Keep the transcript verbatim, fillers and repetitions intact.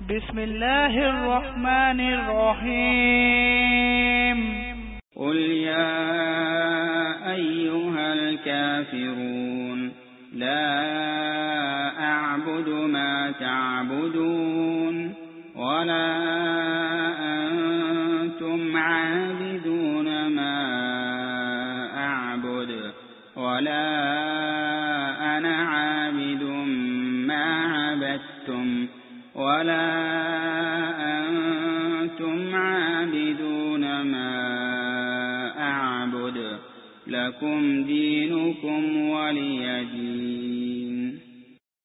بسم الله الرحمن الرحيم قل يا أيها الكافرون لا أعبد ما تعبدون ولا أنتم عابدون ما أعبد ولا أنا عابد ما عبدتم ولا أنتم عابدون ما أعبد لكم دينكم ولي دين.